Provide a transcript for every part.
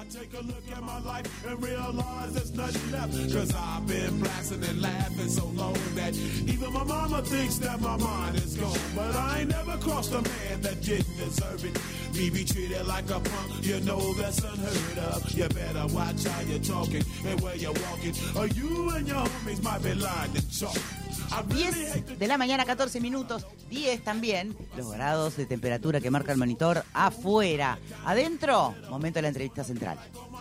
Take a look at my life and realize there's nothing left. Cause I've been blasting and laughing so long that even my mama thinks that my mind is gone. But I ain't never crossed a man that didn't deserve it. Me be treated like a punk, you know that's unheard of. You better watch how you're talking and where you're walking, or you and your homies might be lying to chalk. 10 de la mañana, 14 minutos, 10 también, los grados de temperatura que marca el monitor afuera. Adentro, momento de la entrevista central.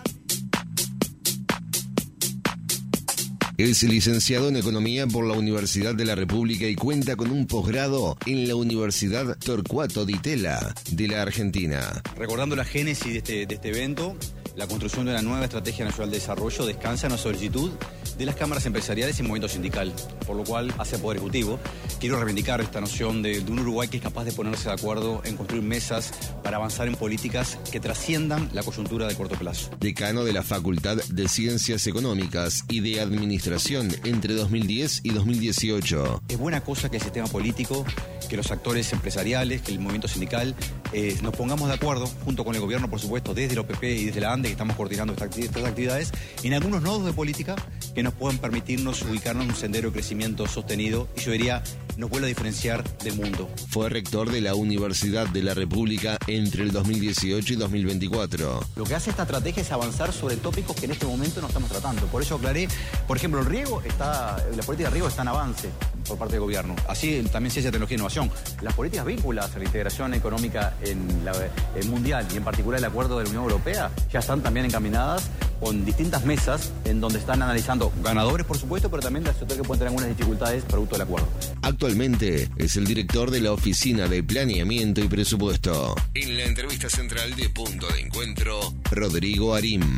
Es licenciado en Economía por la Universidad de la República y cuenta con un posgrado en la Universidad Torcuato Di Tella de la Argentina. Recordando la génesis de este evento, la construcción de una nueva Estrategia Nacional de Desarrollo descansa en la solicitud de las cámaras empresariales y movimiento sindical, por lo cual, hacia el Poder Ejecutivo, quiero reivindicar esta noción de un Uruguay que es capaz de ponerse de acuerdo en construir mesas para avanzar en políticas que trasciendan la coyuntura de corto plazo. Decano de la Facultad de Ciencias Económicas y de Administración entre 2010 y 2018. Es buena cosa que el sistema político, que los actores empresariales, que el movimiento sindical, nos pongamos de acuerdo, junto con el gobierno, por supuesto, desde la OPP y desde la ANDE, que estamos coordinando estas actividades, en algunos nodos de política que nos puedan permitirnos ubicarnos en un sendero de crecimiento sostenido y yo diría, nos vuelve a diferenciar del mundo. Fue rector de la Universidad de la República entre el 2018 y 2024. Lo que hace esta estrategia es avanzar sobre tópicos que en este momento no estamos tratando. Por eso aclaré, por ejemplo, la política de riego está en avance por parte del gobierno. Así también ciencia, tecnología e innovación. Las políticas vinculadas a la integración económica en mundial y en particular el acuerdo de la Unión Europea ya están también encaminadas con distintas mesas en donde están analizando ganadores, por supuesto, pero también las sectores que pueden tener algunas dificultades producto del acuerdo. Actualmente es el director de la Oficina de Planeamiento y Presupuesto. En la entrevista central de Punto de Encuentro, Rodrigo Arim.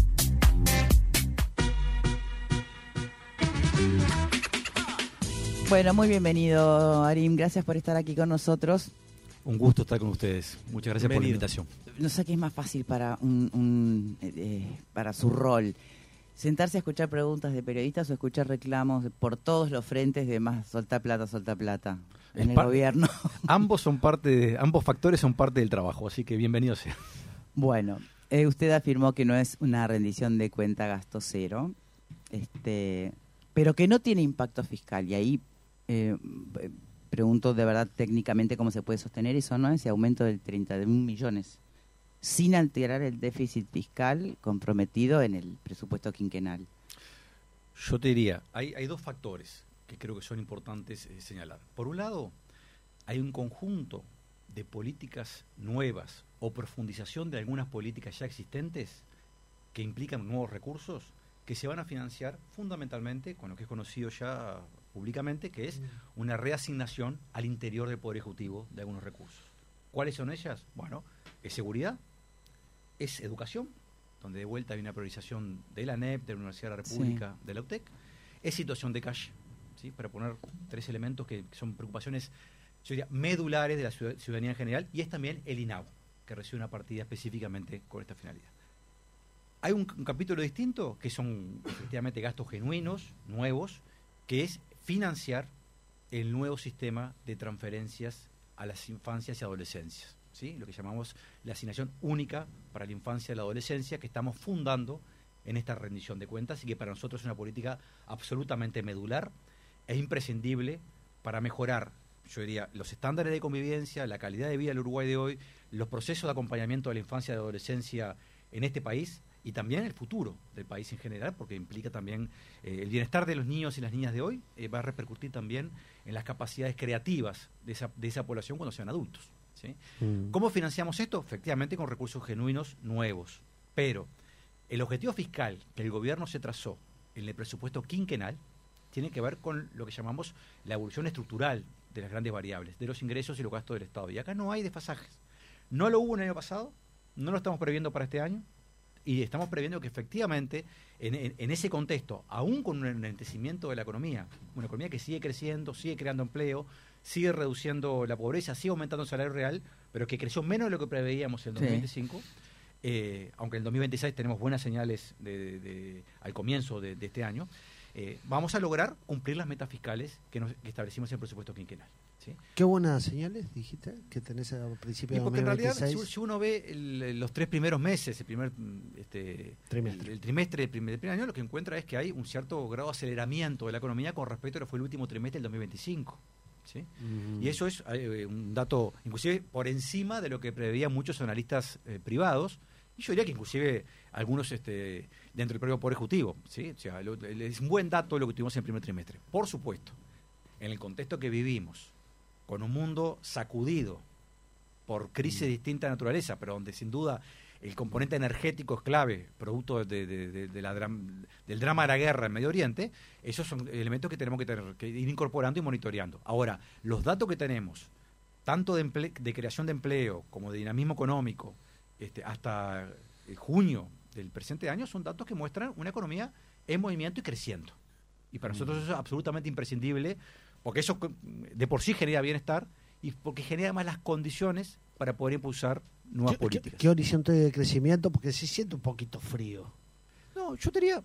Bueno, muy bienvenido, Arim. Gracias por estar aquí con nosotros. Un gusto estar con ustedes. Muchas gracias por la invitación. No sé qué es más fácil para para su rol. Sentarse a escuchar preguntas de periodistas o escuchar reclamos por todos los frentes de más soltá plata en el gobierno. Ambos factores son parte del trabajo, así que bienvenido sea. Bueno, usted afirmó que no es una rendición de cuenta gasto cero, pero que no tiene impacto fiscal. Y ahí pregunto de verdad técnicamente cómo se puede sostener eso, ¿no? Ese aumento del 31 millones. Sin alterar el déficit fiscal comprometido en el presupuesto quinquenal. Yo te diría, hay dos factores que creo que son importantes señalar. Por un lado, hay un conjunto de políticas nuevas o profundización de algunas políticas ya existentes que implican nuevos recursos que se van a financiar fundamentalmente con lo que es conocido ya públicamente, que es una reasignación al interior del Poder Ejecutivo de algunos recursos. ¿Cuáles son ellas? Bueno, es seguridad, es educación, donde de vuelta hay una priorización de la ANEP, de la Universidad de la República, de la UTEC, es situación de calle, ¿sí? Para poner tres elementos que son preocupaciones, yo diría, medulares de la ciudadanía en general, y es también el INAU, que recibe una partida específicamente con esta finalidad. Hay un capítulo distinto, que son efectivamente gastos genuinos, nuevos, que es financiar el nuevo sistema de transferencias a las infancias y adolescencias, ¿sí? Lo que llamamos la asignación única para la infancia y la adolescencia, que estamos fundando en esta rendición de cuentas y que para nosotros es una política absolutamente medular e imprescindible para mejorar, yo diría, los estándares de convivencia, la calidad de vida del Uruguay de hoy, los procesos de acompañamiento de la infancia y la adolescencia en este país y también el futuro del país en general, porque implica también el bienestar de los niños y las niñas de hoy, va a repercutir también en las capacidades creativas de esa población cuando sean adultos, ¿sí? ¿Cómo financiamos esto? Efectivamente con recursos genuinos nuevos, pero el objetivo fiscal que el gobierno se trazó en el presupuesto quinquenal tiene que ver con lo que llamamos la evolución estructural de las grandes variables, de los ingresos y los gastos del Estado. Y acá no hay desfasajes. No lo hubo en el año pasado, no lo estamos previendo para este año, y estamos previendo que efectivamente en ese contexto, aún con un enlentecimiento de la economía, una economía que sigue creciendo, sigue creando empleo, sigue reduciendo la pobreza, sigue aumentando el salario real, pero que creció menos de lo que preveíamos en el 2025, aunque en el 2026 tenemos buenas señales al comienzo de este año, vamos a lograr cumplir las metas fiscales que establecimos en el presupuesto quinquenal. ¿sí? Qué buenas señales, dijiste, que tenés a principios de 2026. Porque en realidad, si uno ve los 3 primeros meses, el primer Trimestre. el trimestre del primer año, lo que encuentra es que hay un cierto grado de aceleramiento de la economía con respecto a lo que fue el último trimestre del 2025. ¿Sí? Y eso es un dato, inclusive, por encima de lo que preveían muchos analistas privados, y yo diría que inclusive algunos dentro del propio Poder Ejecutivo. ¿Sí? O sea, es un buen dato lo que tuvimos en el primer trimestre. Por supuesto, en el contexto que vivimos, con un mundo sacudido por crisis de distinta naturaleza, pero donde sin duda el componente energético es clave, producto del drama de la guerra en Medio Oriente, esos son elementos que tenemos que ir incorporando y monitoreando. Ahora, los datos que tenemos, tanto de creación de empleo como de dinamismo económico, hasta junio del presente año, son datos que muestran una economía en movimiento y creciendo. Y para nosotros eso es absolutamente imprescindible, porque eso de por sí genera bienestar y porque genera más las condiciones para poder impulsar nuevas políticas. ¿Qué horizonte de crecimiento? Porque se siente un poquito frío. No, yo diría...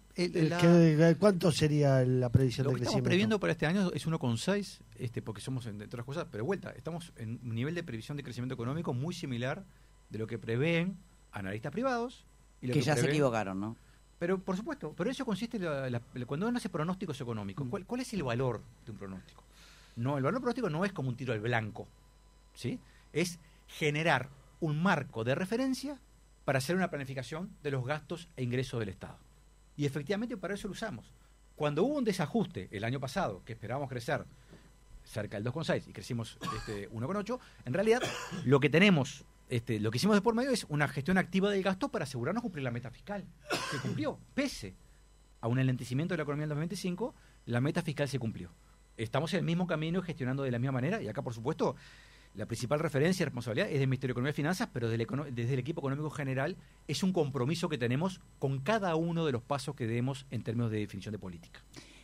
¿Cuánto sería la previsión de crecimiento? Lo que estamos previendo para este año es 1,6, porque somos, entre otras cosas, pero vuelta, estamos en un nivel de previsión de crecimiento económico muy similar de lo que prevén analistas privados. Y lo que ya se equivocaron, ¿no? Pero, por supuesto, pero eso consiste cuando uno hace pronósticos económicos. ¿Cuál es el valor de un pronóstico? No, el valor pronóstico no es como un tiro al blanco, ¿sí? Es generar un marco de referencia para hacer una planificación de los gastos e ingresos del Estado. Y efectivamente para eso lo usamos. Cuando hubo un desajuste el año pasado, que esperábamos crecer cerca del 2,6 y crecimos 1,8, en realidad lo que tenemos... lo que hicimos de por medio es una gestión activa del gasto para asegurarnos cumplir la meta fiscal. Se cumplió. Pese a un enlentecimiento de la economía en 2025, la meta fiscal se cumplió. Estamos en el mismo camino gestionando de la misma manera, y acá, por supuesto, la principal referencia y responsabilidad es del Ministerio de Economía y Finanzas, pero desde el equipo económico general es un compromiso que tenemos con cada uno de los pasos que demos en términos de definición de política.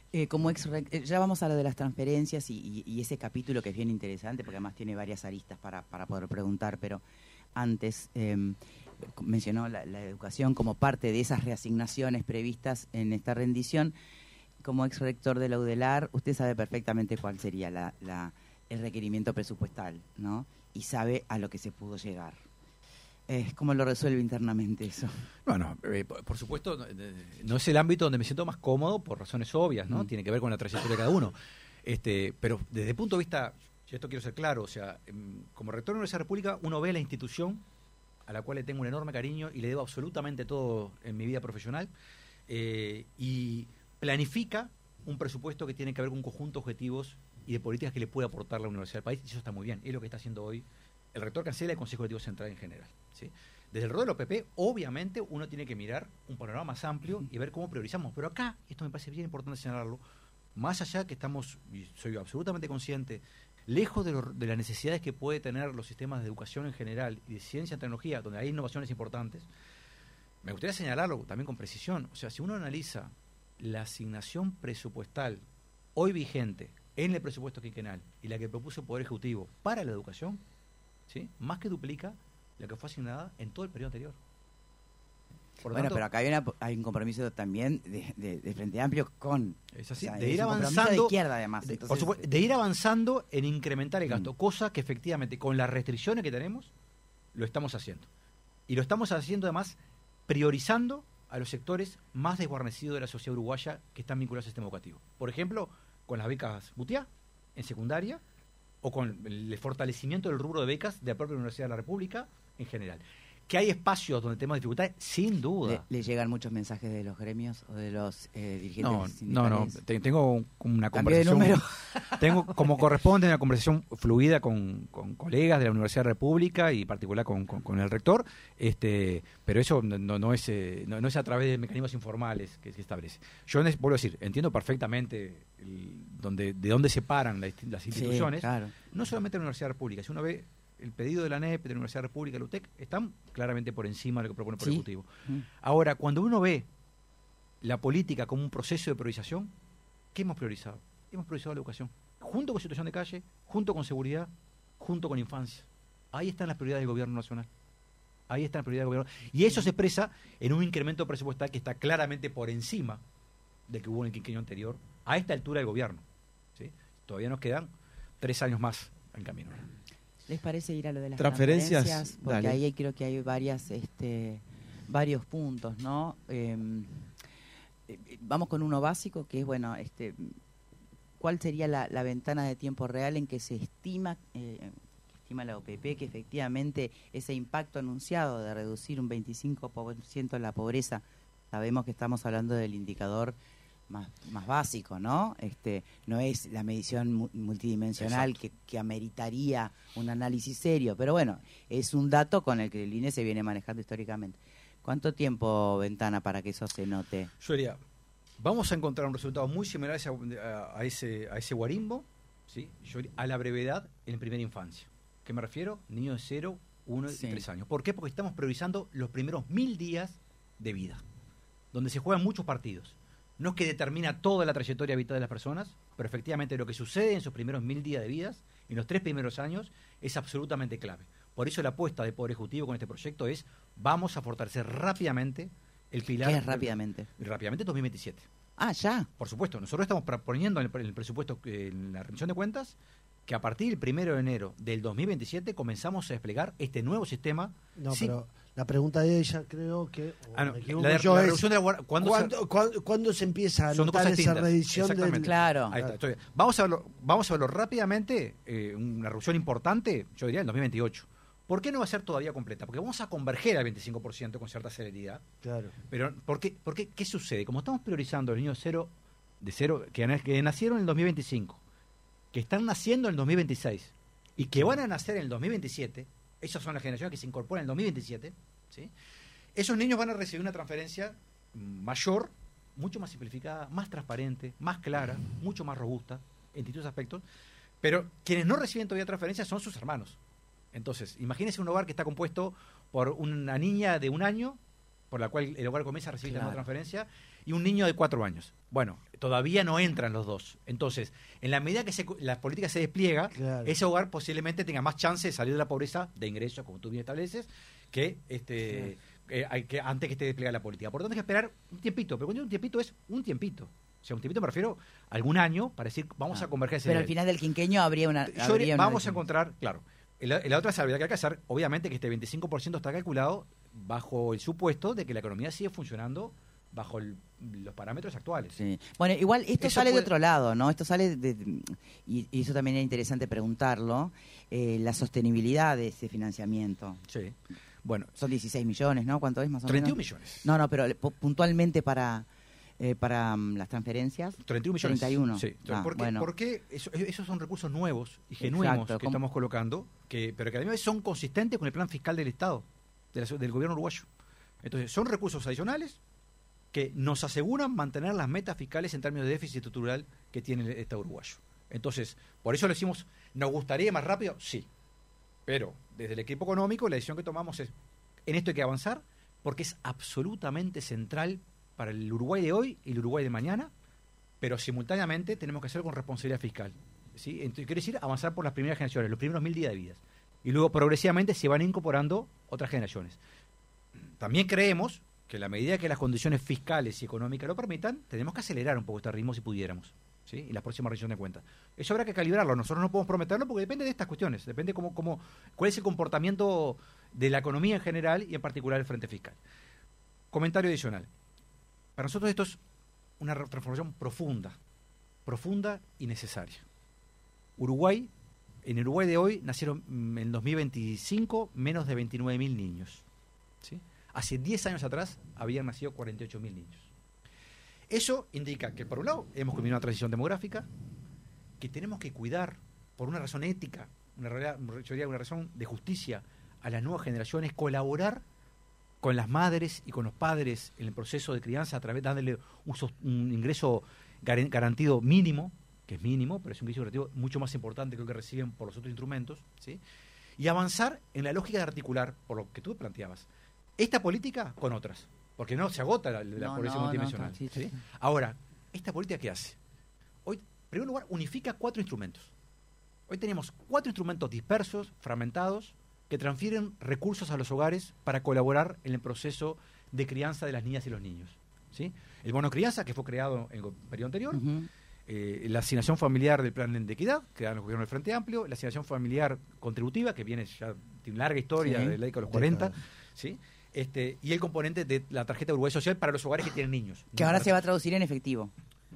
Ya vamos a lo de las transferencias y ese capítulo que es bien interesante, porque además tiene varias aristas para poder preguntar, pero antes mencionó la educación como parte de esas reasignaciones previstas en esta rendición. Como ex rector de la UDELAR, usted sabe perfectamente cuál sería el requerimiento presupuestal, ¿no? Y sabe a lo que se pudo llegar. ¿Cómo lo resuelve internamente eso? Bueno, por supuesto, no es el ámbito donde me siento más cómodo por razones obvias, ¿no? Tiene que ver con la trayectoria de cada uno. Pero desde el punto de vista, yo esto quiero ser claro, o sea, como rector de la Universidad de la República, uno ve la institución a la cual le tengo un enorme cariño y le debo absolutamente todo en mi vida profesional, y planifica un presupuesto que tiene que ver con un conjunto de objetivos y de políticas que le puede aportar la universidad al país, y eso está muy bien, es lo que está haciendo hoy el rector cancela el Consejo Directivo Central en general, ¿sí? Desde el rol de la OPP, obviamente, uno tiene que mirar un panorama más amplio y ver cómo priorizamos, pero acá, esto me parece bien importante señalarlo, más allá que estamos, y soy absolutamente consciente, lejos de las necesidades que puede tener los sistemas de educación en general y de ciencia y tecnología, donde hay innovaciones importantes, me gustaría señalarlo también con precisión. O sea, si uno analiza la asignación presupuestal hoy vigente en el presupuesto quinquenal y la que propuso el Poder Ejecutivo para la educación, ¿sí?, más que duplica la que fue asignada en todo el periodo anterior. Por bueno, tanto, pero acá hay un compromiso también de Frente Amplio con... es así, o sea, de ir es un compromiso avanzando, de izquierda, además. Entonces, por supuesto, de ir avanzando en incrementar el gasto, cosa que efectivamente con las restricciones que tenemos lo estamos haciendo. Y lo estamos haciendo además priorizando a los sectores más desguarnecidos de la sociedad uruguaya que están vinculados al sistema educativo. Por ejemplo, con las becas Butiá en secundaria, o con el fortalecimiento del rubro de becas de la propia Universidad de la República en general. ¿Que hay espacios donde tenemos dificultades? Sin duda. ¿Le llegan muchos mensajes de los gremios o de los dirigentes No. sindicales? Tengo una ¿Cambio de conversación. número? Tengo, como corresponde, una conversación fluida con colegas de la Universidad de la República y en particular con el rector, pero eso no es a través de mecanismos informales que se establece. Yo vuelvo a decir, entiendo perfectamente de dónde se paran las instituciones, Sí, claro. no solamente la Universidad de la República. Si uno ve el pedido de la ANEP, de la Universidad de la República, la UTEC, están claramente por encima de lo que propone el Poder Ejecutivo. Ahora, cuando uno ve la política como un proceso de priorización, ¿qué hemos priorizado? Hemos priorizado la educación, junto con situación de calle, junto con seguridad, junto con infancia. Ahí están las prioridades del gobierno nacional. Ahí están las prioridades del gobierno. Y eso se expresa en un incremento presupuestal que está claramente por encima del que hubo en el quinquenio anterior, a esta altura del gobierno, ¿sí? Todavía nos quedan 3 años más en camino. ¿Les parece ir a lo de las Transferencias? transferencias? Porque Dale. ahí creo que hay varios puntos, ¿no? Vamos con uno básico, que es, bueno, ¿cuál sería la ventana de tiempo real en que se estima la OPP, que efectivamente ese impacto anunciado de reducir un 25% la pobreza, sabemos que estamos hablando del indicador más básico, ¿no? No es la medición multidimensional que ameritaría un análisis serio, pero bueno, es un dato con el que el INE se viene manejando históricamente. ¿Cuánto tiempo ventana para que eso se note? Yo diría, vamos a encontrar un resultado muy similar a ese guarimbo, ¿sí? A la brevedad en primera infancia. ¿Qué me refiero? Niños de 0, 1 y 3 años. ¿Por qué? Porque estamos priorizando los primeros 1000 días de vida, donde se juegan muchos partidos. No es que determina toda la trayectoria vital de las personas, pero efectivamente lo que sucede en sus primeros 1000 días de vida, en los 3 primeros años, es absolutamente clave. Por eso la apuesta del Poder Ejecutivo con este proyecto es: vamos a fortalecer rápidamente el pilar. ¿Qué es rápidamente? Rápidamente 2027. Ah, ya. Por supuesto, nosotros estamos proponiendo en el presupuesto, en la rendición de cuentas, que a partir del 1 de enero del 2027 comenzamos a desplegar este nuevo sistema. No, sí. pero la pregunta de ella creo que... No, me equivoco la yo, reducción de la guardia... ¿Cuándo se empieza a Son dos notar cosas esa distintas. redición? Exactamente. Claro. Ahí está, estoy bien. Vamos a verlo rápidamente, una reducción importante, yo diría en 2028. ¿Por qué no va a ser todavía completa? Porque vamos a converger al 25% con cierta celeridad. Claro. Pero, ¿qué sucede? Como estamos priorizando los niños de cero que nacieron en el 2025, que están naciendo en el 2026 y que van a nacer en el 2027, esas son las generaciones que se incorporan en el 2027, ¿sí? Esos niños van a recibir una transferencia mayor, mucho más simplificada, más transparente, más clara, mucho más robusta en distintos aspectos, pero quienes no reciben todavía transferencias son sus hermanos. Entonces, imagínense un hogar que está compuesto por una niña de 1 año, por la cual el hogar comienza a recibir la nueva transferencia, y un niño de 4 años. Bueno, todavía no entran los dos. Entonces, en la medida que la política se despliega, Claro. ese hogar posiblemente tenga más chance de salir de la pobreza de ingresos, como tú bien estableces, que antes que esté desplegada la política. Por lo tanto, hay que esperar un tiempito. Pero cuando digo un tiempito, es un tiempito. O sea, un tiempito me refiero a algún año para decir, vamos a converger ese Pero nivel. al final del quinquenio habría una... Vamos a encontrar, claro. La otra salvedad que hay que hacer, obviamente que este 25% está calculado bajo el supuesto de que la economía sigue funcionando bajo los parámetros actuales. Sí. Bueno, igual esto Eso sale de puede- otro lado, ¿no? Esto sale y eso también es interesante preguntarlo, la sostenibilidad de ese financiamiento. Sí. Bueno, Son 16 millones, ¿no? ¿Cuánto es más o 31 menos? millones. No, pero puntualmente para las transferencias. 31 millones. 31. Sí. Ah, ¿Por qué? bueno. Porque esos son recursos nuevos y genuinos Exacto. que estamos colocando, pero que además son consistentes con el plan fiscal del Estado, del gobierno uruguayo. Entonces, son recursos adicionales que nos aseguran mantener las metas fiscales en términos de déficit estructural que tiene el Estado uruguayo. Entonces, por eso le decimos, ¿nos gustaría ir más rápido? Sí. Pero desde el equipo económico, la decisión que tomamos es, en esto hay que avanzar, porque es absolutamente central para el Uruguay de hoy y el Uruguay de mañana, pero simultáneamente tenemos que hacerlo con responsabilidad fiscal. ¿Sí? Entonces, quiere decir avanzar por las primeras generaciones, los primeros 1000 días de vida. Y luego progresivamente se van incorporando otras generaciones. También creemos que a la medida que las condiciones fiscales y económicas lo permitan, tenemos que acelerar un poco este ritmo si pudiéramos, ¿sí? Y la próxima rendición de cuentas. Eso habrá que calibrarlo. Nosotros no podemos prometerlo porque depende de estas cuestiones. Depende cuál es el comportamiento de la economía en general y en particular el frente fiscal. Comentario adicional. Para nosotros esto es una transformación profunda y necesaria. En Uruguay de hoy nacieron en 2025 menos de 29.000 niños. ¿Sí? Hace 10 años atrás habían nacido 48.000 niños. Eso indica que, por un lado, hemos culminado una transición demográfica, que tenemos que cuidar, por una razón ética, una razón de justicia, a las nuevas generaciones, colaborar con las madres y con los padres en el proceso de crianza, dándole un ingreso garantido mínimo, que es mínimo, pero es un ingreso garantido mucho más importante que lo que reciben por los otros instrumentos, ¿sí? Y avanzar en la lógica de articular, por lo que tú planteabas, esta política con otras, porque no se agota la pobreza multidimensional. Sí. Ahora, ¿esta política qué hace? Hoy, en primer lugar, unifica 4 instrumentos. Hoy tenemos 4 instrumentos dispersos, fragmentados, que transfieren recursos a los hogares para colaborar en el proceso de crianza de las niñas y los niños, ¿sí? El bono crianza, que fue creado en el periodo anterior, Uh-huh. La asignación familiar del plan de equidad, que dan los gobiernos del Frente Amplio, la asignación familiar contributiva, que viene ya, tiene una larga historia de la década de los 40, ¿sí? Y el componente de la tarjeta de Uruguay Social para los hogares que tienen niños. Que ahora se va a traducir en efectivo.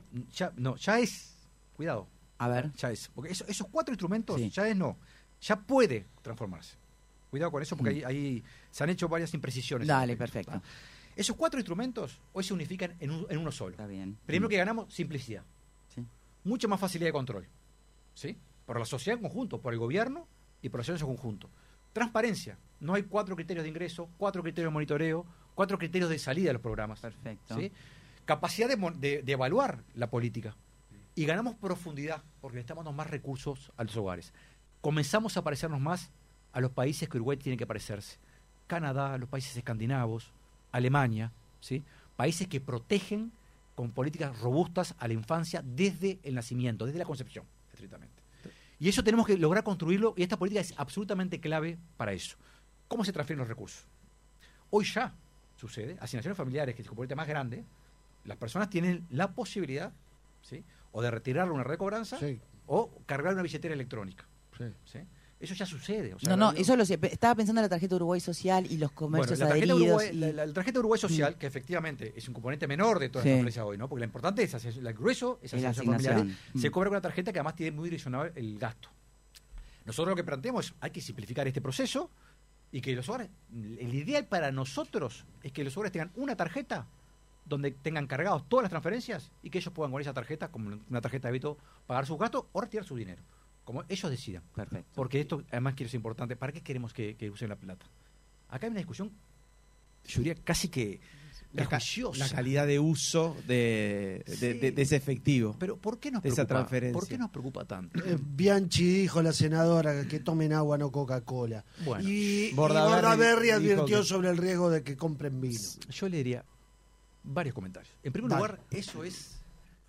Ya es, cuidado. A ver. Ya es, porque esos 4 instrumentos ya puede transformarse. Cuidado con eso porque ahí se han hecho varias imprecisiones. Dale, perfecto. ¿Va? Esos 4 instrumentos hoy se unifican en uno solo. Está bien. Primero que ganamos, simplicidad. Sí. Mucha más facilidad de control. ¿Sí? Por la sociedad en conjunto, por el gobierno y por la sociedad en conjunto. Transparencia. No hay 4 criterios de ingreso, 4 criterios de monitoreo, 4 criterios de salida de los programas. Perfecto. ¿Sí? Capacidad de evaluar la política. Y ganamos profundidad porque le estamos dando más recursos a los hogares. Comenzamos a parecernos más a los países que Uruguay tiene que parecerse. Canadá, los países escandinavos, Alemania, ¿sí? Países que protegen con políticas robustas a la infancia desde el nacimiento, desde la concepción, estrictamente. Y eso tenemos que lograr construirlo y esta política es absolutamente clave para eso. ¿Cómo se transfieren los recursos? Hoy ya sucede, asignaciones familiares, que es el componente más grande, las personas tienen la posibilidad, ¿sí? O de retirarle una red de cobranza o cargar una billetera electrónica. ¿Sí? Eso ya sucede. O sea, eso lo sé. Estaba pensando en la tarjeta Uruguay Social y los comercios adheridos. La tarjeta Uruguay Social, que efectivamente es un componente menor de toda esta empresa hoy, ¿no? Porque la importante es el grueso, es la asignación. Se cobra con una tarjeta que además tiene muy direccionado el gasto. Nosotros lo que planteamos es hay que simplificar este proceso y que los hogares, el ideal para nosotros es que los hogares tengan una tarjeta donde tengan cargados todas las transferencias y que ellos puedan con esa tarjeta, como una tarjeta de débito, pagar sus gastos o retirar su dinero. Como ellos decidan. Perfecto. Porque esto, además, quiero ser importante. ¿Para qué queremos que usen la plata? Acá hay una discusión, yo diría casi que prejuiciosa. La calidad de uso de ese efectivo. Pero ¿por qué nos de preocupa? Esa transferencia. ¿Por qué nos preocupa tanto? Bianchi dijo, la senadora, que tomen agua, no Coca-Cola. Bueno, y Bordaberry advirtió sobre el riesgo de que compren vino. Yo le diría varios comentarios. En primer lugar, eso es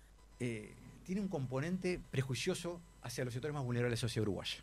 tiene un componente prejuicioso hacia los sectores más vulnerables de la sociedad uruguaya.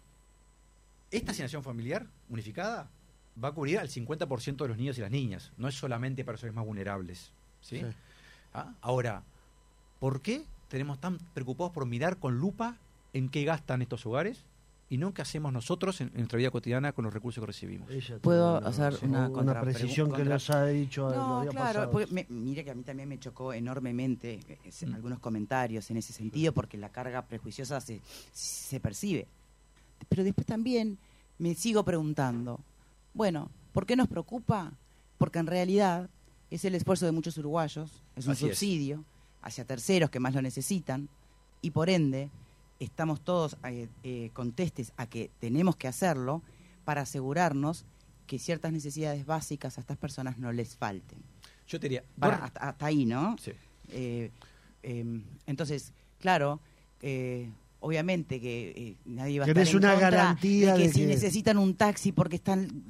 Esta asignación familiar unificada va a cubrir al 50% de los niños y las niñas. No es solamente para los sectores más vulnerables. ¿Sí? Ahora, ¿por qué tenemos tan preocupados por mirar con lupa en qué gastan estos hogares y no qué hacemos nosotros en nuestra vida cotidiana con los recursos que recibimos? ¿Puedo hacer una precisión que nos ha dicho No, el día claro, pasado? porque mire que a mí también me chocó enormemente algunos comentarios en ese sentido, porque la carga prejuiciosa se percibe. Pero después también me sigo preguntando, bueno, ¿por qué nos preocupa? Porque en realidad es el esfuerzo de muchos uruguayos, es un subsidio hacia terceros que más lo necesitan, y por ende estamos todos contestes a que tenemos que hacerlo para asegurarnos que ciertas necesidades básicas a estas personas no les falten. Yo te diría... Hasta ahí, ¿no? Sí. Entonces, claro, obviamente que nadie va a Tenés estar en una contra garantía de que de si que- necesitan un taxi porque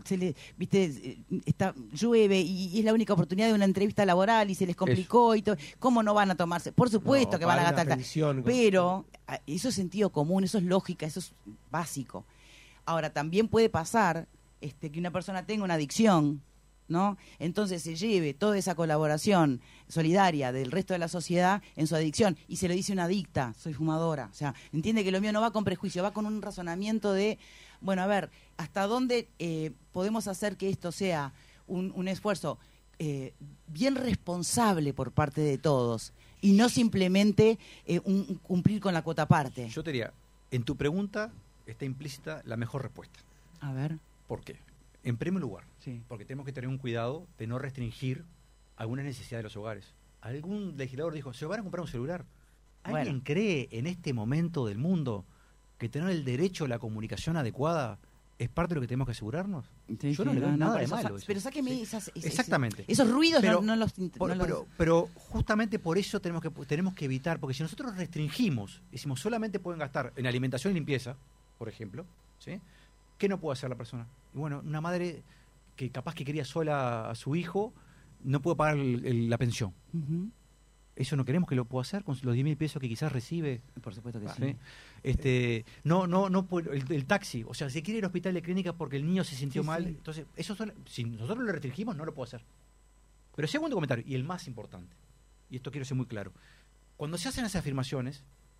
llueve y es la única oportunidad de una entrevista laboral y se les complicó y todo, ¿cómo no van a tomarse? Por supuesto No, que van a pagar gastar, una pensión, pero eso es sentido común, eso es lógica, eso es básico. Ahora, también puede pasar que una persona tenga una adicción, ¿no? Entonces se lleve toda esa colaboración solidaria del resto de la sociedad en su adicción y se lo dice una adicta, soy fumadora. O sea, entiende que lo mío no va con prejuicio, va con un razonamiento de, bueno, a ver, ¿hasta dónde podemos hacer que esto sea un esfuerzo bien responsable por parte de todos y no simplemente cumplir con la cuota parte? Yo te diría, en tu pregunta está implícita la mejor respuesta. A ver. ¿Por qué? En primer lugar, Sí. porque tenemos que tener un cuidado de no restringir algunas necesidades de los hogares. Algún legislador dijo, ¿se van a comprar un celular? ¿Alguien Bueno. cree en este momento del mundo que tener el derecho a la comunicación adecuada es parte de lo que tenemos que asegurarnos? Sí, Yo no sí, le veo nada por de eso, malo. Eso. pero sáqueme Sí. Exactamente. esos ruidos, Pero- no los... Pero justamente por eso tenemos que evitar, porque si nosotros restringimos, decimos solamente pueden gastar en alimentación y limpieza, por ejemplo, ¿sí? ¿Qué no puede hacer la persona? Y bueno, una madre que capaz que quería sola a su hijo no puede pagar la pensión. Ujú. Eso no queremos que lo pueda hacer con los 10.000 pesos que quizás recibe. Por supuesto que ¿sí? sí. El taxi, o sea, si quiere ir al hospital de clínica porque el niño se sintió Sí, mal, sí. entonces, si nosotros lo restringimos, no lo puedo hacer. Pero segundo comentario, y el más importante, y esto quiero ser muy claro, cuando se hacen esas afirmaciones,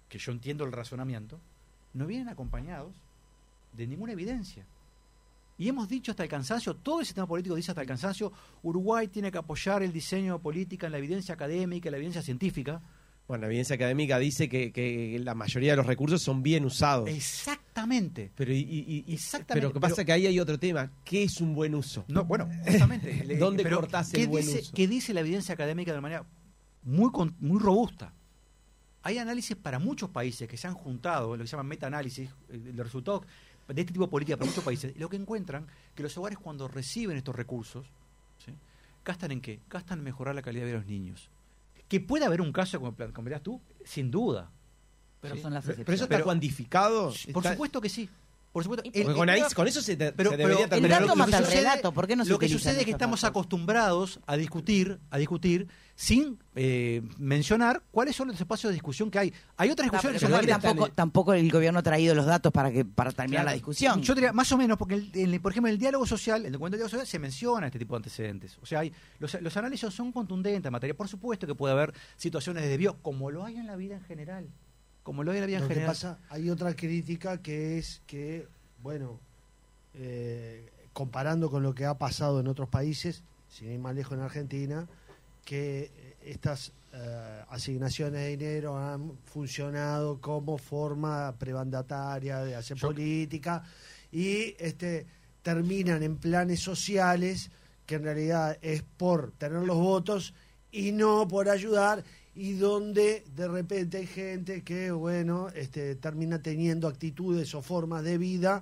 que yo entiendo el razonamiento, no vienen acompañados de ninguna evidencia. Y hemos dicho hasta el cansancio, todo el sistema político dice hasta el cansancio, Uruguay tiene que apoyar el diseño de política en la evidencia académica, en la evidencia científica. Bueno, la evidencia académica dice que la mayoría de los recursos son bien usados. Exactamente. Pero, Exactamente. Pero lo que pasa es que ahí hay otro tema. ¿Qué es un buen uso? No, bueno, justamente. ¿Dónde pero cortás el buen uso? ¿Qué dice la evidencia académica de manera muy robusta? Hay análisis para muchos países que se han juntado, lo que se llama meta-análisis, los resultados de este tipo de política para muchos países, y lo que encuentran que los hogares cuando reciben estos recursos, ¿sí? ¿Gastan en qué? Gastan en mejorar la calidad de vida de los niños. Que puede haber un caso, como verás tú, sin duda. Pero ¿sí? son las excepciones. ¿Pero eso está cuantificado? Por supuesto que sí. Por supuesto. Con eso se debería el terminar. dato mata al sucede- relato, ¿por qué no se Lo que utilizan sucede es que esos estamos datos? acostumbrados a discutir sin mencionar cuáles son los espacios de discusión que hay. Hay otras discusiones que son Pero válidas. tampoco el gobierno ha traído los datos para terminar la discusión. Yo diría, más o menos, porque, por ejemplo, en el diálogo social, el documento del diálogo social, se menciona este tipo de antecedentes. O sea, los análisis son contundentes en materia. Por supuesto que puede haber situaciones de desvío, como lo hay en la vida en general. Como lo hay en la vida en Lo que general. pasa, hay otra crítica que es que, bueno, comparando con lo que ha pasado en otros países, sin ir más lejos en Argentina, que estas asignaciones de dinero han funcionado como forma premandataria de hacer política y terminan en planes sociales que en realidad es por tener los votos y no por ayudar, y donde de repente hay gente que, bueno, termina teniendo actitudes o formas de vida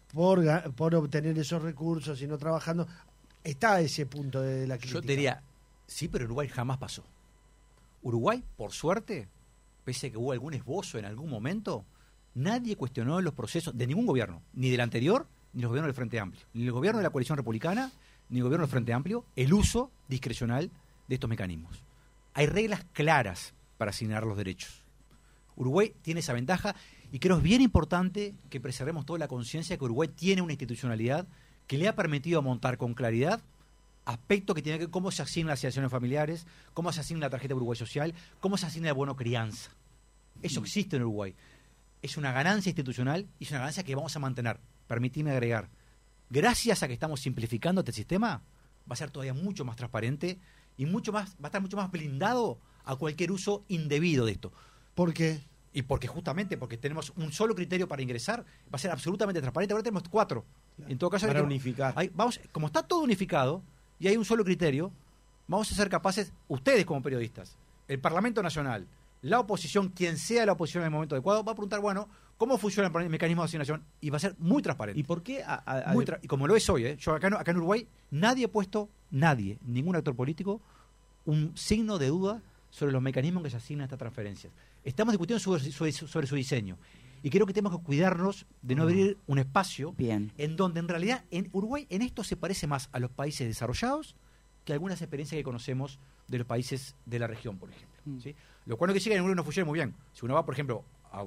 por obtener esos recursos y no trabajando. Está ese punto de la crítica. Yo te diría, sí, pero Uruguay jamás pasó. Uruguay, por suerte, pese a que hubo algún esbozo en algún momento, nadie cuestionó los procesos de ningún gobierno, ni del anterior, ni los gobiernos del Frente Amplio, ni el gobierno de la coalición republicana, ni el gobierno del Frente Amplio, el uso discrecional de estos mecanismos. Hay reglas claras para asignar los derechos. Uruguay tiene esa ventaja y creo que es bien importante que preservemos toda la conciencia de que Uruguay tiene una institucionalidad que le ha permitido montar con claridad aspectos que tienen que ver cómo se asignan las asignaciones familiares, cómo se asigna la tarjeta de Uruguay Social, cómo se asigna el bono crianza. Eso existe en Uruguay. Es una ganancia institucional y es una ganancia que vamos a mantener. Permitime agregar. Gracias a que estamos simplificando este sistema, va a ser todavía mucho más transparente y va a estar mucho más blindado a cualquier uso indebido de esto. ¿Por qué? Y porque tenemos un solo criterio para ingresar, va a ser absolutamente transparente. Ahora tenemos 4. En todo caso, para unificar. Como está todo unificado y hay un solo criterio, vamos a ser capaces, ustedes como periodistas, el Parlamento Nacional, la oposición, quien sea la oposición en el momento adecuado, va a preguntar, bueno, ¿cómo funciona el mecanismo de asignación? Y va a ser muy transparente. ¿Y por qué? Y como lo es hoy, yo acá en Uruguay, nadie ha puesto, ningún actor político, un signo de duda sobre los mecanismos que se asignan a estas transferencias. Estamos discutiendo sobre su diseño. Y creo que tenemos que cuidarnos de no abrir un espacio en donde en realidad en Uruguay en esto se parece más a los países desarrollados que a algunas experiencias que conocemos de los países de la región, por ejemplo. ¿Sí? Lo cual no quiere decir que en Uruguay no funcione muy bien. Si uno va, por ejemplo,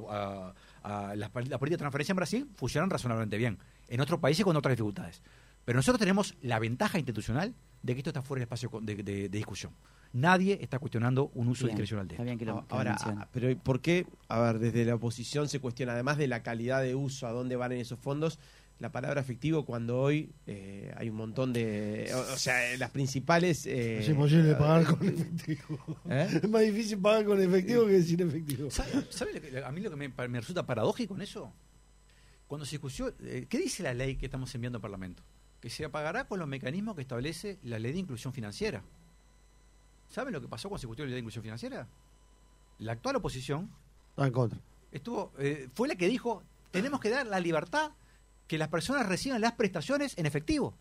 a la política de transferencia en Brasil, funcionan razonablemente bien. En otros países con otras dificultades. Pero nosotros tenemos la ventaja institucional de que esto está fuera del espacio de discusión. Nadie está cuestionando un uso discrecional de esto. Ahora, pero ¿por qué? A ver, desde la oposición se cuestiona, además de la calidad de uso, a dónde van en esos fondos, la palabra efectivo, cuando hoy hay un montón de... O sea, las principales... es imposible pagar con efectivo. Es más difícil pagar con efectivo que sin efectivo. ¿Sabe a mí lo que me resulta paradójico en eso? Cuando se discutió... ¿Qué dice la ley que estamos enviando al Parlamento? Que se pagará con los mecanismos que establece la ley de inclusión financiera. ¿Saben lo que pasó cuando se discutió la ley de inclusión financiera? La actual oposición en contra. Fue la que dijo, tenemos que dar la libertad que las personas reciban las prestaciones en efectivo.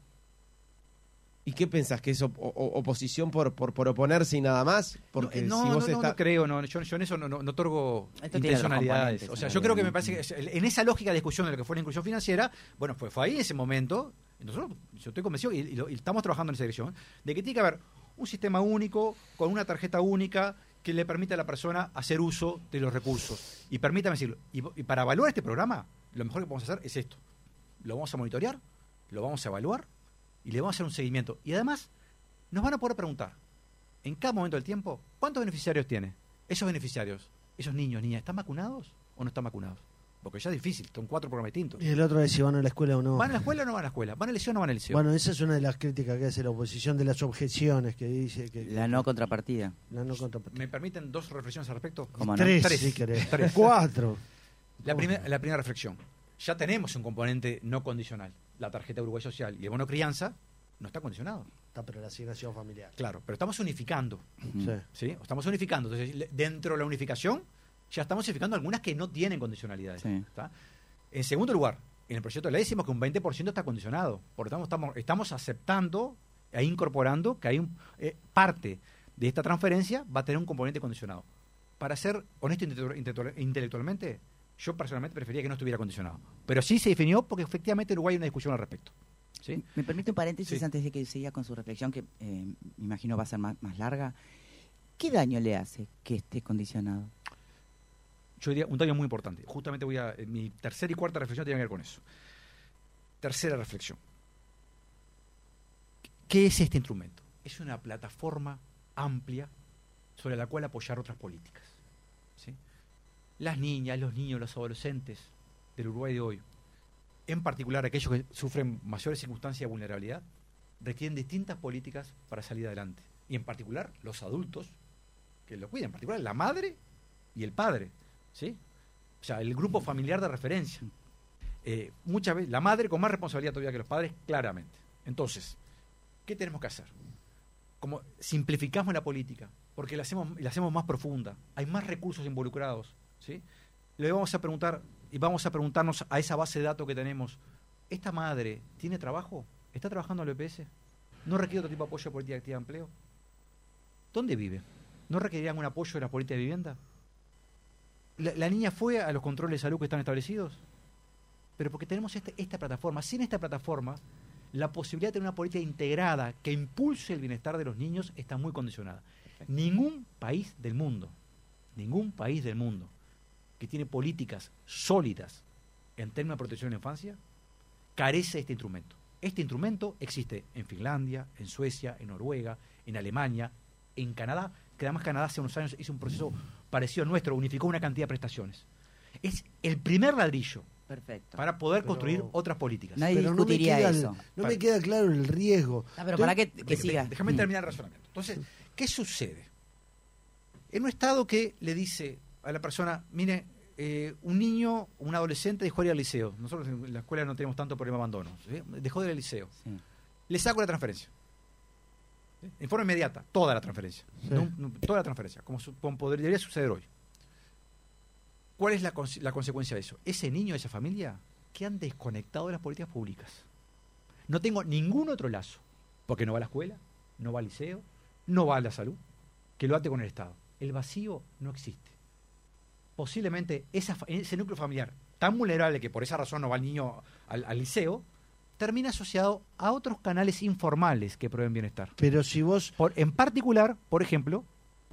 ¿Y qué pensás? ¿Que es oposición por oponerse y nada más? Porque no creo, yo en eso no otorgo intencionalidades. O sea, yo creo que me parece que en esa lógica de discusión de lo que fue la inclusión financiera, bueno, fue ahí en ese momento, nosotros, yo estoy convencido y estamos trabajando en esa dirección, de que tiene que haber un sistema único, con una tarjeta única, que le permita a la persona hacer uso de los recursos. Y permítame decirlo, y para evaluar este programa, lo mejor que podemos hacer es esto. Lo vamos a monitorear, lo vamos a evaluar, y le vamos a hacer un seguimiento. Y además, nos van a poder preguntar, en cada momento del tiempo, ¿cuántos beneficiarios tiene? Esos beneficiarios, esos niños, niñas, ¿están vacunados o no están vacunados? Porque ya es difícil, son 4 programas distintos. Y el otro es si van a la escuela o no. ¿Van a la escuela o no van a la escuela? ¿Van al liceo o no van al liceo? Bueno, esa es una de las críticas que hace la oposición, de las objeciones que dice que La no contrapartida. la no contrapartida. ¿Me permiten 2 reflexiones al respecto? ¿Cómo no? Tres, Tres. si querés. Tres. 4. La primera reflexión. Ya tenemos un componente no condicional. La tarjeta Uruguay Social y el bono crianza no está condicionado. Está, pero la asignación familiar. Claro, pero estamos unificando. Sí. ¿Sí? Estamos unificando. Entonces, dentro de la unificación, ya estamos unificando algunas que no tienen condicionalidades. Sí. ¿Está? En segundo lugar, en el proyecto de ley decimos que un 20% está condicionado. Por lo tanto, estamos aceptando e incorporando que hay parte de esta transferencia va a tener un componente condicionado. Para ser honesto intelectualmente, yo personalmente prefería que no estuviera condicionado. Pero sí se definió porque efectivamente en Uruguay hay una discusión al respecto. ¿Sí? ¿Me permite un paréntesis Sí. antes de que siga con su reflexión, que me imagino va a ser más larga? ¿Qué daño le hace que esté condicionado? Yo diría un daño muy importante. Justamente mi tercera y cuarta reflexión tiene que ver con eso. Tercera reflexión. ¿Qué es este instrumento? Es una plataforma amplia sobre la cual apoyar otras políticas. ¿Sí? Las niñas, los niños, los adolescentes del Uruguay de hoy, en particular aquellos que sufren mayores circunstancias de vulnerabilidad, requieren distintas políticas para salir adelante. Y en particular los adultos que lo cuidan, en particular la madre y el padre. ¿Sí? O sea, el grupo familiar de referencia. Muchas veces, la madre con más responsabilidad todavía que los padres, claramente. Entonces, ¿qué tenemos que hacer? Como simplificamos la política, porque la hacemos más profunda, hay más recursos involucrados, ¿sí? Le vamos a preguntar, y vamos a preguntarnos a esa base de datos que tenemos, ¿esta madre tiene trabajo? ¿Está trabajando en el EPS? ¿No requiere otro tipo de apoyo de política de actividad de empleo? ¿Dónde vive? ¿No requerirían un apoyo de la política de vivienda? ¿La niña fue a los controles de salud que están establecidos? Pero porque tenemos esta plataforma. Sin esta plataforma, la posibilidad de tener una política integrada que impulse el bienestar de los niños está muy condicionada. Ningún país del mundo que tiene políticas sólidas en términos de protección de la infancia carece de este instrumento. Este instrumento existe en Finlandia, en Suecia, en Noruega, en Alemania, en Canadá, que además Canadá hace unos años hizo un proceso parecido al nuestro, unificó una cantidad de prestaciones. Es el primer ladrillo Perfecto. para poder construir otras políticas. Nadie Pero discutiría eso. No me queda claro el riesgo. Pero para que siga. Déjame terminar el razonamiento. Entonces, ¿qué sucede? En un estado que le dice a la persona, mire, un niño, un adolescente dejó de ir al liceo. Nosotros en la escuela no tenemos tanto problema de abandono. ¿Sí? Dejó de ir al liceo. Sí. Le saco la transferencia. ¿Sí? En forma inmediata, toda la transferencia. Sí. Toda la transferencia, como debería suceder hoy. ¿Cuál es la consecuencia de eso? Ese niño, esa familia, quedan desconectados de las políticas públicas. No tengo ningún otro lazo, porque no va a la escuela, no va al liceo, no va a la salud, que lo ate con el Estado. El vacío no existe. Posiblemente ese núcleo familiar tan vulnerable que por esa razón no va el niño al liceo, termina asociado a otros canales informales que proveen bienestar. Pero si vos... En particular, por ejemplo,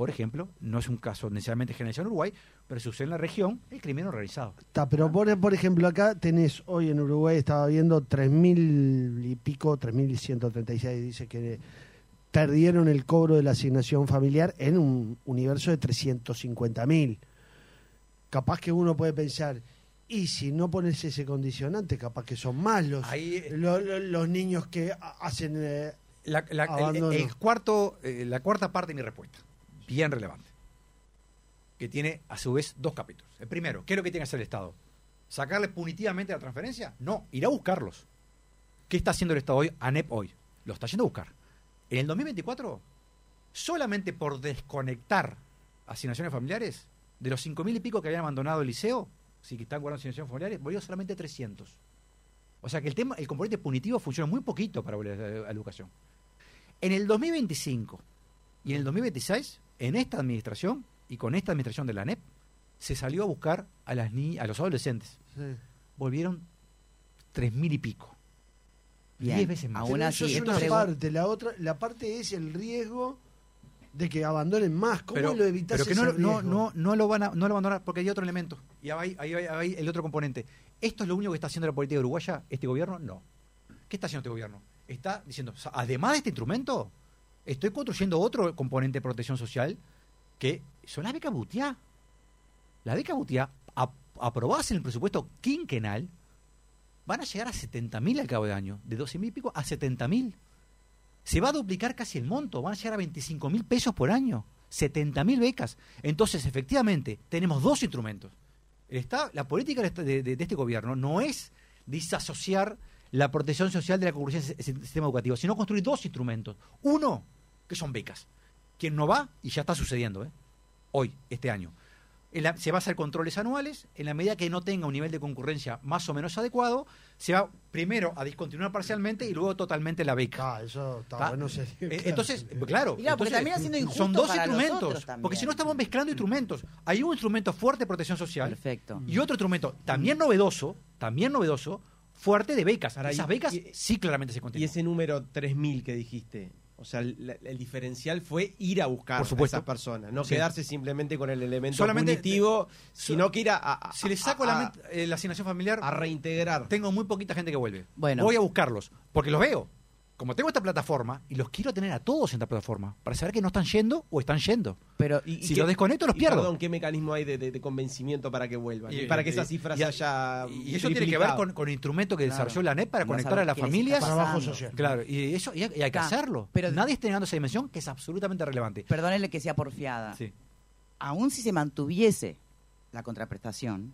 no es un caso necesariamente generalizado en Uruguay, pero sucede en la región el crimen organizado. Pero por ejemplo, acá tenés, hoy en Uruguay estaba viendo 3.000 y pico, 3.136, dice que perdieron el cobro de la asignación familiar en un universo de 350.000. Capaz que uno puede pensar, y si no pones ese condicionante, capaz que son más los niños que hacen abandono. La cuarta parte de mi respuesta, bien relevante, que tiene a su vez 2 capítulos. El primero, ¿qué es lo que tiene que hacer el Estado? ¿Sacarle punitivamente la transferencia? No, ir a buscarlos. ¿Qué está haciendo el Estado hoy? ANEP hoy. Lo está yendo a buscar. En el 2024, solamente por desconectar asignaciones familiares, de los 5.000 y pico que habían abandonado el liceo, sí que están guardando asignaciones familiares, volvió solamente 300. O sea que el componente punitivo funciona muy poquito para volver a la educación. En el 2025 y en el 2026, en esta administración y con esta administración de la ANEP, se salió a buscar a los adolescentes. Sí. Volvieron 3.000 y pico. Bien. 10 veces más. Aún Pero así, eso es esto una es- parte. La parte es el riesgo de que abandonen más. ¿Cómo lo evitas? Pero que ese riesgo? no lo van a abandonar porque hay otro elemento. Y ahí el otro componente. ¿Esto es lo único que está haciendo la política uruguaya, este gobierno? No. ¿Qué está haciendo este gobierno? Está diciendo, o sea, además de este instrumento, estoy construyendo otro componente de protección social que son las becas Butiá. Las becas Butiá, aprobadas en el presupuesto quinquenal, van a llegar a 70.000 al cabo de año, de 12.000 y pico a 70.000. Se va a duplicar casi el monto, van a llegar a 25.000 pesos por año, 70.000 becas. Entonces, efectivamente, tenemos dos instrumentos. La política de este gobierno no es disasociar la protección social de la concurrencia del sistema educativo, sino construir dos instrumentos. Uno, que son becas. Quien no va, y ya está sucediendo, hoy, este año, se va a hacer controles anuales. En la medida que no tenga un nivel de concurrencia más o menos adecuado, se va primero a discontinuar parcialmente y luego totalmente la beca. Eso está bueno. Entonces, claro, porque entonces, termina siendo injusto son dos para instrumentos, porque si no estamos mezclando instrumentos. Hay un instrumento fuerte de protección social. Perfecto. Y otro instrumento también novedoso, fuerte de becas. Ahora, esas becas sí claramente se continúan. Y ese número 3.000 que dijiste, o sea, el diferencial fue ir a buscar a esas personas, no quedarse simplemente con el elemento punitivo, sino que ir si le saco la asignación familiar, a reintegrar. Tengo muy poquita gente que vuelve. Bueno. Voy a buscarlos, porque los veo. Como tengo esta plataforma, y los quiero tener a todos en esta plataforma, para saber que no están yendo o están yendo. Pero si los desconecto, los pierdo. Perdón, ¿qué mecanismo hay de convencimiento para que vuelvan? Para que esas cifras haya y eso tiene que ver con el instrumento que desarrolló la ANEP para conectar a las familias. Trabajo social. Claro, y eso y hay que hacerlo. Pero nadie está negando esa dimensión que es absolutamente relevante. Perdónenle que sea porfiada. Sí. Aún si se mantuviese la contraprestación,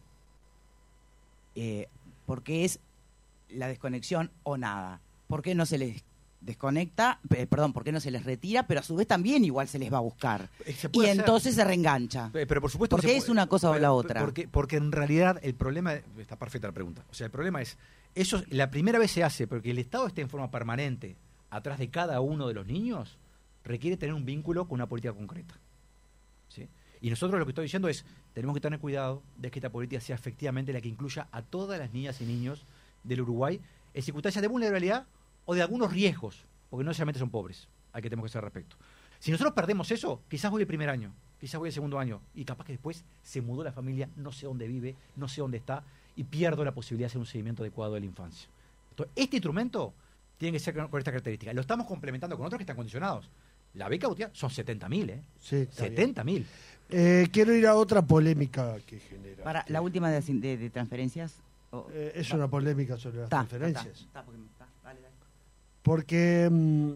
porque es la desconexión o nada. ¿Por qué no se les desconecta? ¿Por qué no se les retira? Pero a su vez también igual se les va a buscar. Y entonces se reengancha. Pero por supuesto. ¿Por qué es una cosa o la otra? Porque en realidad el problema, está perfecta la pregunta. O sea, el problema es, eso la primera vez se hace porque el Estado esté en forma permanente atrás de cada uno de los niños, requiere tener un vínculo con una política concreta. ¿Sí? Y nosotros lo que estoy diciendo es, tenemos que tener cuidado de que esta política sea efectivamente la que incluya a todas las niñas y niños del Uruguay en circunstancias de vulnerabilidad o de algunos riesgos, porque no necesariamente son pobres, hay que tenemos que hacer al respecto. Si nosotros perdemos eso, quizás voy el primer año, quizás voy el segundo año, y capaz que después se mudó la familia, no sé dónde vive, no sé dónde está, y pierdo la posibilidad de hacer un seguimiento adecuado de la infancia. Entonces, este instrumento tiene que ser con esta característica. Lo estamos complementando con otros que están condicionados. La beca Butiá son 70.000, Sí, 70.000. Quiero ir a otra polémica que genera. Para la última de transferencias. Es una polémica sobre las transferencias. Dale. Porque en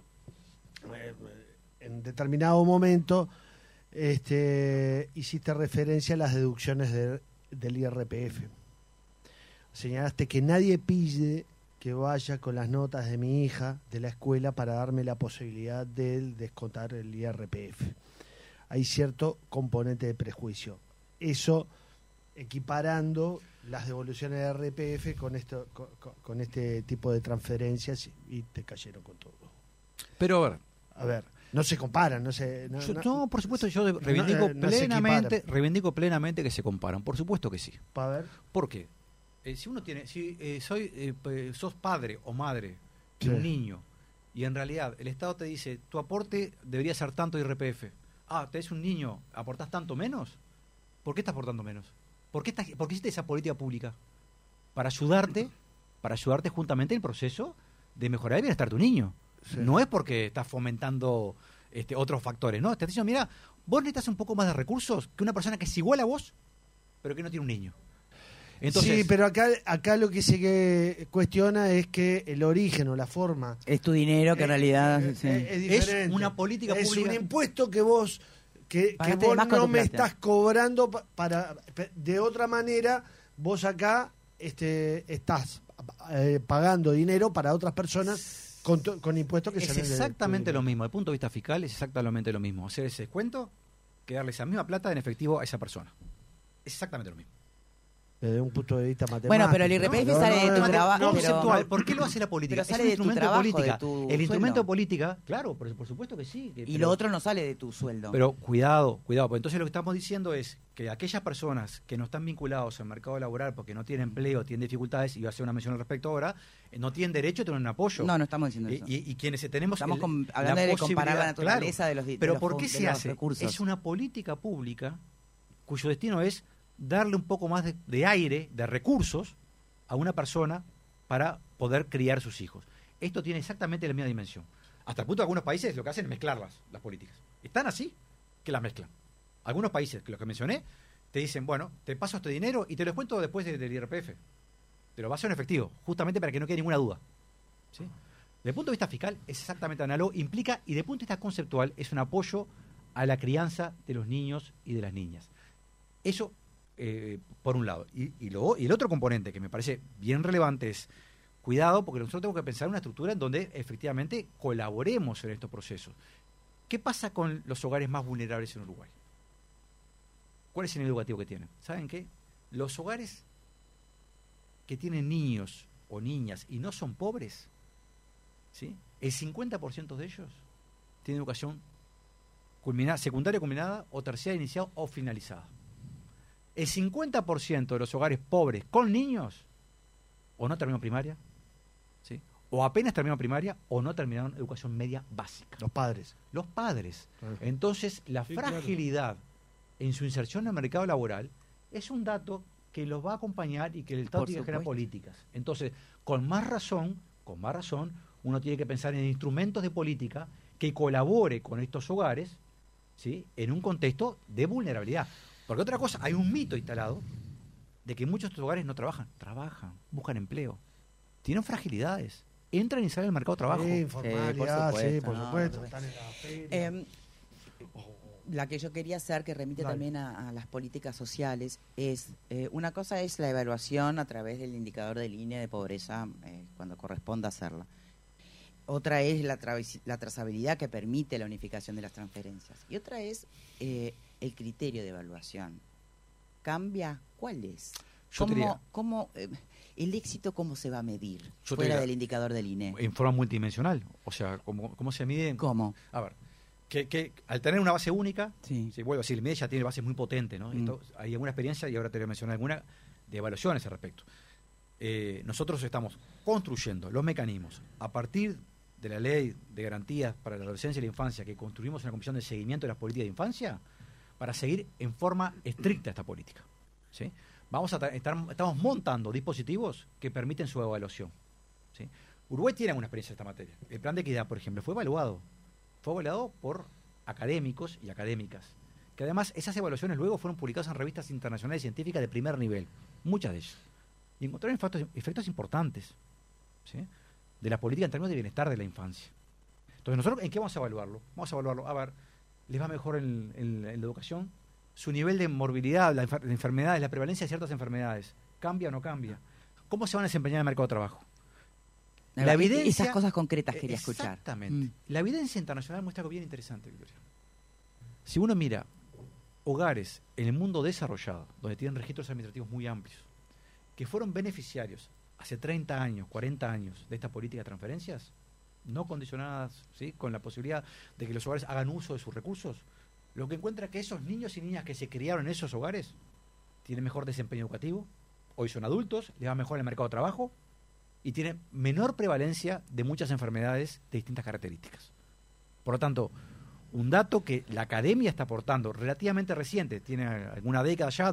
determinado momento hiciste referencia a las deducciones del IRPF. Señalaste que nadie pide que vaya con las notas de mi hija de la escuela para darme la posibilidad de descontar el IRPF. Hay cierto componente de prejuicio. Eso equiparando las devoluciones de IRPF con este tipo de transferencias y te cayeron con todo. Pero a ver, no se comparan, no, por supuesto, yo reivindico plenamente que se comparan, por supuesto que sí. A ver. ¿Por qué? Si uno tiene, sos padre o madre de un niño y en realidad el Estado te dice tu aporte debería ser tanto de IRPF. Tenés un niño, ¿aportás tanto menos? ¿Por qué estás aportando menos? ¿Por qué hiciste esa política pública? Para ayudarte juntamente en el proceso de mejorar el bienestar de tu niño. Sí. No es porque estás fomentando otros factores, ¿no? Te estás diciendo, mira, vos necesitas un poco más de recursos que una persona que es igual a vos, pero que no tiene un niño. Entonces, sí, pero acá lo que se cuestiona es que el origen o la forma... Es tu dinero que en realidad... es diferente. Es una política pública. Es un impuesto que vos... Que vos no me estás cobrando de otra manera, vos acá estás pagando dinero para otras personas con impuestos que salen. Es exactamente lo mismo, desde el punto de vista fiscal es exactamente lo mismo. Hacer ese descuento que darle esa misma plata en efectivo a esa persona. Es exactamente lo mismo. Desde un punto de vista matemático. Bueno, pero el IRPF sale de tu trabajo. No conceptual. ¿Por qué lo hace la política? Pero sale de tu trabajo, de tu el instrumento sueldo. De política, claro, por supuesto que sí. Y lo otro no sale de tu sueldo. Pero cuidado. Porque entonces lo que estamos diciendo es que aquellas personas que no están vinculados al mercado laboral porque no tienen empleo, tienen dificultades, y voy a hacer una mención al respecto ahora, no tienen derecho a tener un apoyo. No estamos diciendo eso. Y quienes tenemos estamos hablando de comparar la naturaleza de los recursos. Pero ¿por qué se hace? Es una política pública cuyo destino es darle un poco más de aire, de recursos a una persona para poder criar sus hijos. Esto tiene exactamente la misma dimensión. Hasta el punto de algunos países lo que hacen es mezclar las políticas. Están así que las mezclan. Algunos países, que los que mencioné, te dicen, bueno, te paso este dinero y te lo descuento después del IRPF. Te lo paso en efectivo, justamente para que no quede ninguna duda. ¿Sí? Desde el punto de vista fiscal es exactamente análogo, implica, y desde el punto de vista conceptual, es un apoyo a la crianza de los niños y de las niñas. Eso, por un lado. Y el otro componente que me parece bien relevante es, cuidado, porque nosotros tenemos que pensar en una estructura en donde efectivamente colaboremos en estos procesos. ¿Qué pasa con los hogares más vulnerables en Uruguay? ¿Cuál es el nivel educativo que tienen? ¿Saben qué? Los hogares que tienen niños o niñas y no son pobres, ¿sí? El 50% de ellos tienen educación secundaria culminada o terciaria iniciada o finalizada. El 50% de los hogares pobres con niños o no terminaron primaria, ¿sí? O apenas terminaron primaria o no terminaron educación media básica. Los padres. Entonces, la fragilidad en su inserción en el mercado laboral es un dato que los va a acompañar y que el Estado tiene que generar políticas. Entonces, con más razón, uno tiene que pensar en instrumentos de política que colabore con estos hogares, ¿sí? En un contexto de vulnerabilidad. Porque otra cosa, hay un mito instalado de que muchos de estos hogares no trabajan, buscan empleo, tienen fragilidades, entran y salen al mercado de trabajo. Sí, informalidad, por supuesto. Están en la feria. La que yo quería hacer, que remite también a las políticas sociales, es una cosa es la evaluación a través del indicador del INE de pobreza, cuando corresponda hacerla. Otra es la trazabilidad que permite la unificación de las transferencias. Y otra es el criterio de evaluación. ¿Cambia? ¿Cuál es? ¿Cómo el éxito cómo se va a medir fuera del indicador del INE? En forma multidimensional. O sea, ¿cómo se mide? ¿Cómo? A ver, que al tener una base única, sí. Si vuelvo a decir, el MIDE ya tiene bases muy potentes, ¿no? Hay alguna experiencia, y ahora te voy a mencionar alguna, de evaluaciones al respecto. Nosotros estamos construyendo los mecanismos a partir de la ley de garantías para la adolescencia y la infancia, que construimos una comisión de seguimiento de las políticas de infancia, para seguir en forma estricta esta política, ¿sí? Estamos montando dispositivos que permiten su evaluación, ¿sí? Uruguay tiene alguna experiencia en esta materia. El plan de equidad, por ejemplo, fue evaluado por académicos y académicas, que además esas evaluaciones luego fueron publicadas en revistas internacionales científicas de primer nivel, muchas de ellas, y encontraron efectos importantes, ¿sí? De la política en términos de bienestar de la infancia. Entonces, ¿nosotros en qué vamos a evaluarlo? Vamos a evaluarlo, a ver, ¿les va mejor en la educación? ¿Su nivel de morbilidad, la enfermedades, la prevalencia de ciertas enfermedades, cambia o no cambia? ¿Cómo se van a desempeñar en el mercado de trabajo? La evidencia, esas cosas concretas quería escuchar. Exactamente. La evidencia internacional muestra algo bien interesante, Victoria. Si uno mira hogares en el mundo desarrollado, donde tienen registros administrativos muy amplios, que fueron beneficiarios hace 30 años, 40 años de esta política de transferencias, no condicionadas, ¿sí?, con la posibilidad de que los hogares hagan uso de sus recursos, lo que encuentra es que esos niños y niñas que se criaron en esos hogares tienen mejor desempeño educativo, hoy son adultos, les va mejor en el mercado de trabajo, y tiene menor prevalencia de muchas enfermedades de distintas características. Por lo tanto, un dato que la academia está aportando relativamente reciente, tiene alguna década ya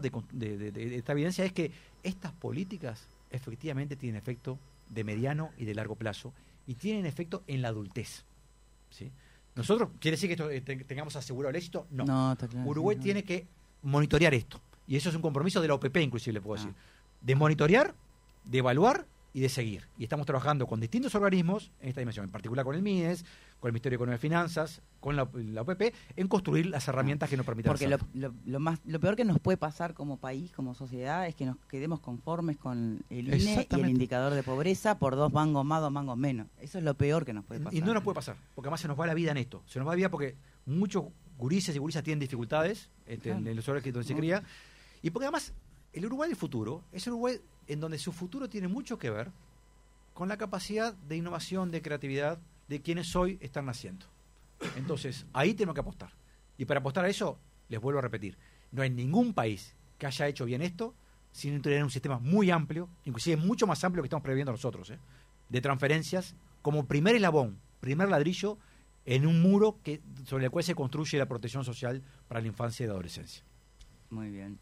de esta evidencia, es que estas políticas efectivamente tienen efecto de mediano y de largo plazo y tienen efecto en la adultez, ¿sí? ¿Nosotros quiere decir que esto tengamos asegurado el éxito? No, está claro. Uruguay tiene que monitorear esto, y eso es un compromiso de la OPP, inclusive le puedo decir, de monitorear, de evaluar y de seguir. Y estamos trabajando con distintos organismos en esta dimensión, en particular con el MIDES, con el Ministerio de Economía y Finanzas, con la OPP, en construir las herramientas que nos permitan hacerlo. Porque lo peor que nos puede pasar como país, como sociedad, es que nos quedemos conformes con el INE y el indicador de pobreza por 2 mangos más, 2 mangos menos. Eso es lo peor que nos puede pasar. Y no nos puede pasar, porque además se nos va la vida en esto. Se nos va la vida porque muchos gurises y gurisas tienen dificultades en los hogares donde se cría, y porque además el Uruguay del futuro es un Uruguay en donde su futuro tiene mucho que ver con la capacidad de innovación, de creatividad de quienes hoy están naciendo. Entonces, ahí tenemos que apostar. Y para apostar a eso, les vuelvo a repetir, no hay ningún país que haya hecho bien esto sin tener un sistema muy amplio, inclusive mucho más amplio que estamos previendo nosotros, de transferencias como primer eslabón, primer ladrillo en un muro sobre el cual se construye la protección social para la infancia y la adolescencia. Muy bien.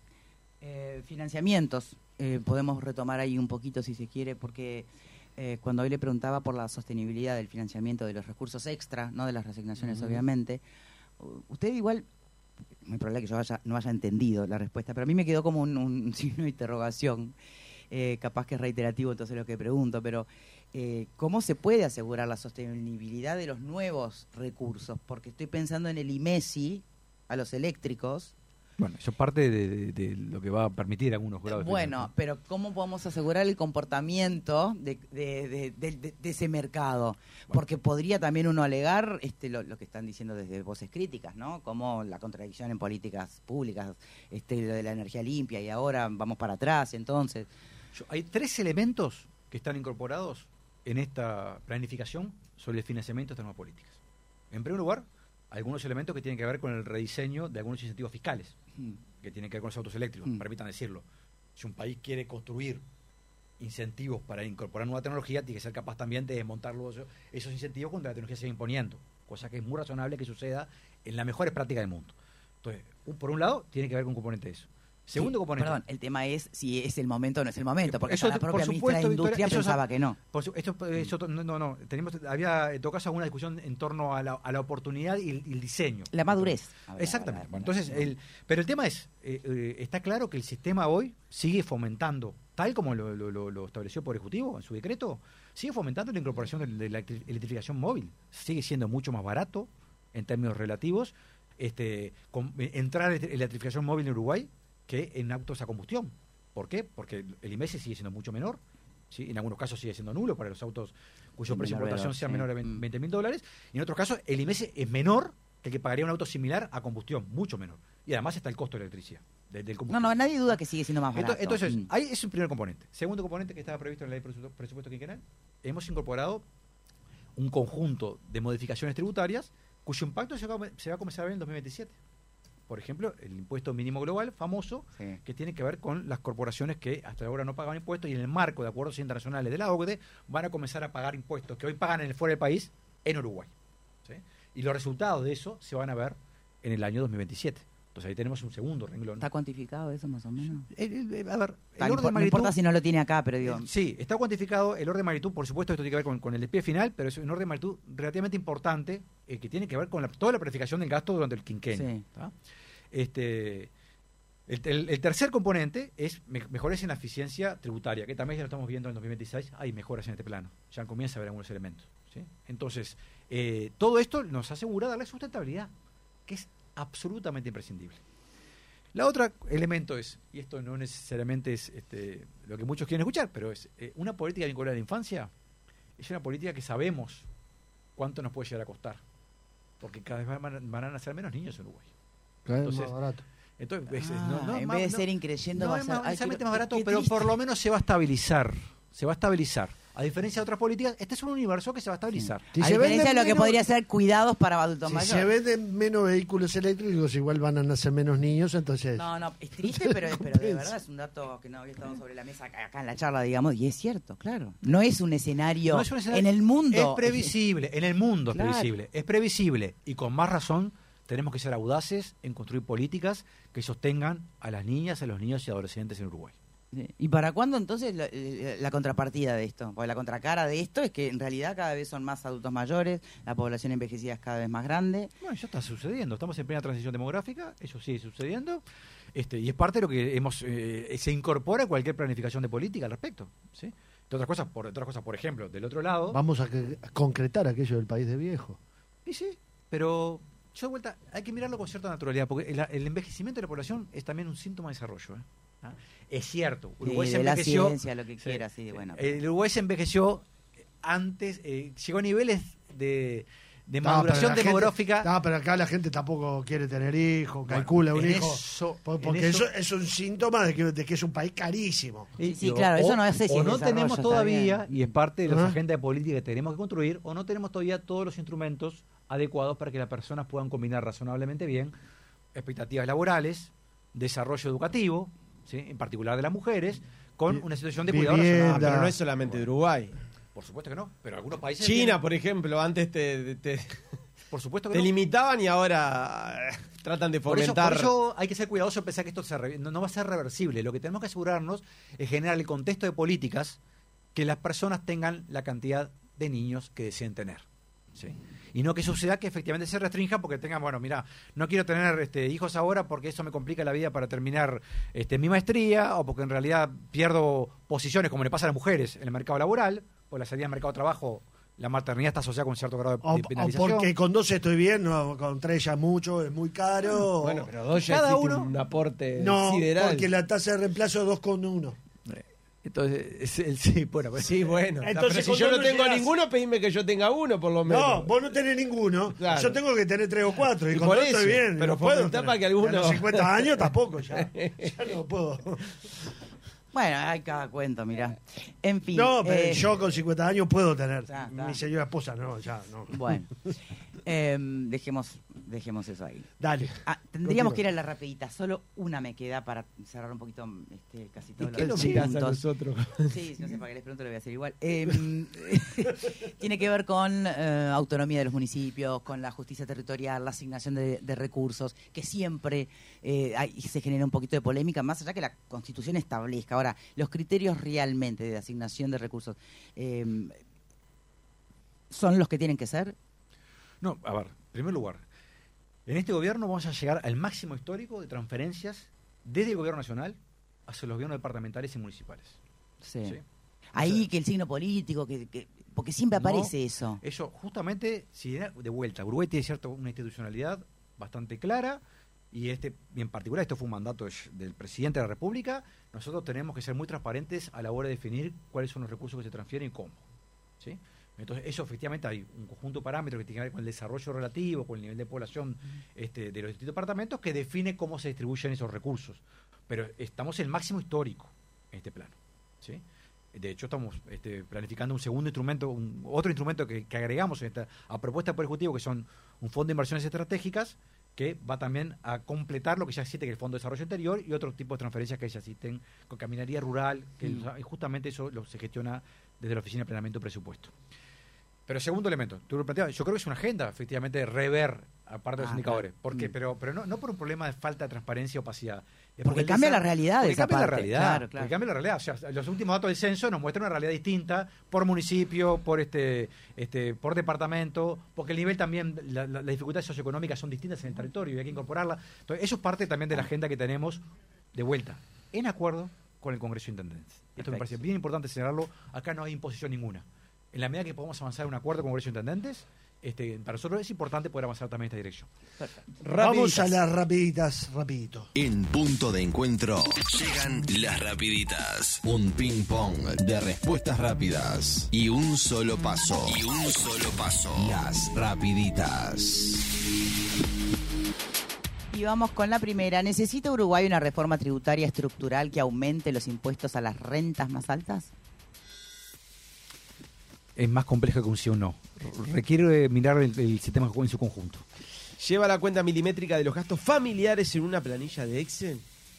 Financiamientos, podemos retomar ahí un poquito si se quiere, porque cuando hoy le preguntaba por la sostenibilidad del financiamiento de los recursos extra, no de las resignaciones obviamente, usted igual muy probable que yo no haya entendido la respuesta, pero a mí me quedó como un signo de interrogación, capaz que es reiterativo entonces lo que pregunto, pero ¿cómo se puede asegurar la sostenibilidad de los nuevos recursos? Porque estoy pensando en el IMESI, a los eléctricos. Bueno, eso es parte de lo que va a permitir algunos grados. Bueno, pero ¿cómo podemos asegurar el comportamiento de ese mercado? Porque podría también uno alegar lo que están diciendo desde voces críticas, ¿no? Como la contradicción en políticas públicas, lo de la energía limpia y ahora vamos para atrás, entonces. Hay 3 elementos que están incorporados en esta planificación sobre el financiamiento de estas nuevas políticas. En primer lugar, algunos elementos que tienen que ver con el rediseño de algunos incentivos fiscales, que tienen que ver con los autos eléctricos, permitan decirlo. Si un país quiere construir incentivos para incorporar nueva tecnología, tiene que ser capaz también de desmontar esos incentivos cuando la tecnología se va imponiendo, cosa que es muy razonable que suceda en las mejores prácticas del mundo. Entonces, por un lado, tiene que ver con un componente de eso. Segundo componente. Perdón, el tema es si es el momento o no es el momento, porque eso, la propia ministra de Industria pensaba que no. Había en todo caso alguna discusión en torno a la oportunidad y el diseño. La madurez. Exactamente. Pero el tema es, está claro que el sistema hoy sigue fomentando, tal como lo estableció el Poder Ejecutivo en su decreto, sigue fomentando la incorporación de la electrificación móvil. Sigue siendo mucho más barato en términos relativos entrar en electrificación móvil en Uruguay que en autos a combustión. ¿Por qué? Porque el IMESI sigue siendo mucho menor, ¿sí? En algunos casos sigue siendo nulo para los autos cuyo precio de importación sea menor de $20.000, y en otros casos el IMESI es menor que el que pagaría un auto similar a combustión, mucho menor. Y además está el costo de la electricidad, del combustible. No, nadie duda que sigue siendo más barato. Entonces, ahí es un primer componente. Segundo componente que estaba previsto en la ley de presupuesto quinquenal, hemos incorporado un conjunto de modificaciones tributarias cuyo impacto se va a comenzar a ver en 2027. Por ejemplo, el impuesto mínimo global, famoso, que tiene que ver con las corporaciones que hasta ahora no pagaban impuestos y en el marco de acuerdos internacionales de la OCDE van a comenzar a pagar impuestos que hoy pagan fuera del país en Uruguay. ¿Sí? Y los resultados de eso se van a ver en el año 2027. Entonces ahí tenemos un segundo renglón. ¿Está cuantificado eso más o menos? A ver, el orden de no magnitud, importa si no lo tiene acá, pero digo... Sí, está cuantificado el orden de magnitud, por supuesto esto tiene que ver con el despliegue final, pero es un orden de magnitud relativamente importante que tiene que ver con toda la planificación del gasto durante el quinquenio. Sí. El tercer componente es mejoras en la eficiencia tributaria, que también ya lo estamos viendo en 2026, hay mejoras en este plano, ya comienza a haber algunos elementos. ¿Sí? Entonces, todo esto nos asegura darle sustentabilidad, que es absolutamente imprescindible. La otra elemento es, y esto no necesariamente es lo que muchos quieren escuchar, pero es una política vinculada a la infancia, es una política que sabemos cuánto nos puede llegar a costar, porque cada vez van a nacer menos niños en Uruguay. Cada vez más barato. Entonces, en vez de ser increyendo, no es necesariamente más barato, pero por lo menos se va a estabilizar. Se va a estabilizar. A diferencia de otras políticas, este es un universo que se va a estabilizar. Sí. A diferencia de lo que podría ser cuidados para adultos mayores. Si se venden menos vehículos eléctricos, igual van a nacer menos niños, entonces... No, es triste, pero de verdad es un dato que no había estado sobre la mesa acá en la charla, digamos, y es cierto, claro. No es un escenario, en el mundo. Es previsible, en el mundo claro. Es previsible. Y con más razón tenemos que ser audaces en construir políticas que sostengan a las niñas, a los niños y adolescentes en Uruguay. ¿Y para cuándo entonces la contrapartida de esto? Porque la contracara de esto es que en realidad cada vez son más adultos mayores, la población envejecida es cada vez más grande. Bueno, ya está sucediendo, estamos en plena transición demográfica, eso sigue sucediendo, y es parte de lo que se incorpora a cualquier planificación de política al respecto. ¿Sí? De otras cosas, por ejemplo, del otro lado... Vamos a concretar aquello del país de viejo. Y sí, pero yo de vuelta, hay que mirarlo con cierta naturalidad, porque el envejecimiento de la población es también un síntoma de desarrollo. ¿Ah? Es cierto, Uruguay se envejeció. La ciencia, lo que quiera, sí, bueno. El Uruguay se envejeció antes, llegó a niveles de maduración demográfica. Pero acá la gente tampoco quiere tener hijos, calcula un hijo. Porque eso es un síntoma de que es un país carísimo. Sí, claro, eso no es así. O no tenemos todavía, y es parte de las agendas de política que tenemos que construir, o no tenemos todavía todos los instrumentos adecuados para que las personas puedan combinar razonablemente bien expectativas laborales, desarrollo educativo, ¿sí? En particular de las mujeres, con una situación de cuidado razonable. Pero no es solamente de Uruguay. Por supuesto que no, pero algunos países... China, por ejemplo, antes por supuesto que te limitaban y ahora tratan de fomentar... Por eso hay que ser cuidadoso en pensar que esto no va a ser reversible. Lo que tenemos que asegurarnos es generar el contexto de políticas que las personas tengan la cantidad de niños que deseen tener. ¿Sí? y no que suceda que efectivamente se restrinja porque tengan, bueno, mira, no quiero tener hijos ahora porque eso me complica la vida para terminar mi maestría, o porque en realidad pierdo posiciones, como le pasa a las mujeres en el mercado laboral, o la salida del mercado de trabajo, la maternidad está asociada con un cierto grado de penalización. O porque con 2 estoy bien, no, con 3 ya mucho, es muy caro. Bueno, pero 2 ya cada existe uno un aporte no, sideral. porque la tasa de reemplazo es 2,1. Entonces, Sí, bueno. Entonces, pero si yo no tengo llegás... ninguno, pedime que yo tenga uno, por lo menos. No, vos no tenés ninguno. Claro. Yo tengo que tener 3 o 4. Y con por 2 estoy eso, bien. pero no puedo fomentá tener. para que alguno- A los 50 años tampoco, ya no puedo. Bueno, hay cada cuento, mirá. En fin. No, pero yo con 50 años puedo tener. Ya, Mi señora esposa no, ya no. Bueno, dejemos eso ahí. Dale. Tendríamos Continúa. que ir a la rapidita. Solo una me queda para cerrar un poquito casi ¿Y todos qué los nos mirás a puntos. nosotros? Sí, no sé, para que les pregunto, lo voy a hacer igual. Tiene que ver con autonomía de los municipios, con la justicia territorial, la asignación de recursos, que siempre se genera un poquito de polémica, más allá que la Constitución establezca. Ahora, los criterios realmente de asignación de recursos, ¿son los que tienen que ser? No, a ver, en primer lugar, en este gobierno vamos a llegar al máximo histórico de transferencias desde el gobierno nacional hacia los gobiernos departamentales y municipales. Sí. ¿Sí? Ahí que el signo político, porque siempre aparece No, eso. Eso, justamente, si de vuelta, Uruguay tiene una institucionalidad bastante clara, y en particular esto fue un mandato del presidente de la República. Nosotros tenemos que ser muy transparentes a la hora de definir cuáles son los recursos que se transfieren y cómo, ¿sí? Entonces, eso efectivamente hay un conjunto de parámetros que tiene que ver con el desarrollo relativo, con el nivel de población de los distintos departamentos, que define cómo se distribuyen esos recursos. Pero estamos en el máximo histórico en este plano, ¿sí? De hecho, estamos planificando un segundo instrumento, otro instrumento que agregamos a propuesta del Poder Ejecutivo, que son un fondo de inversiones estratégicas, que va también a completar lo que ya existe, que es el Fondo de Desarrollo Interior, y otro tipo de transferencias que ya existen con caminaría rural, que y justamente eso se gestiona desde la Oficina de Planeamiento y Presupuesto. Pero segundo elemento, tú lo planteabas, yo creo que es una agenda, efectivamente, de rever aparte de los indicadores. Claro. ¿Por qué? Pero no por un problema de falta de transparencia o opacidad. Es Porque cambia la realidad de porque esa cambia la parte. realidad. Claro, claro. Porque cambia la realidad. O sea, los últimos datos del censo nos muestran una realidad distinta por municipio, por por departamento, porque el nivel también, las dificultades socioeconómicas son distintas en el territorio y hay que incorporarla. Entonces, eso es parte también de la agenda que tenemos de vuelta, en acuerdo con el Congreso de Intendentes. Esto me parece bien importante señalarlo. Acá no hay imposición ninguna. En la medida que podamos avanzar en un acuerdo con el Congreso de Intendentes, para nosotros es importante poder avanzar también en esta dirección. Vamos a las rapiditas, rapidito. En Punto de Encuentro llegan las rapiditas. Un ping pong de respuestas rápidas y un solo paso. Las rapiditas. Y vamos con la primera. ¿Necesita Uruguay una reforma tributaria estructural que aumente los impuestos a las rentas más altas? Es más complejo que un sí o un no. Requiere mirar el sistema en su conjunto. ¿Lleva la cuenta milimétrica de los gastos familiares en una planilla de Excel?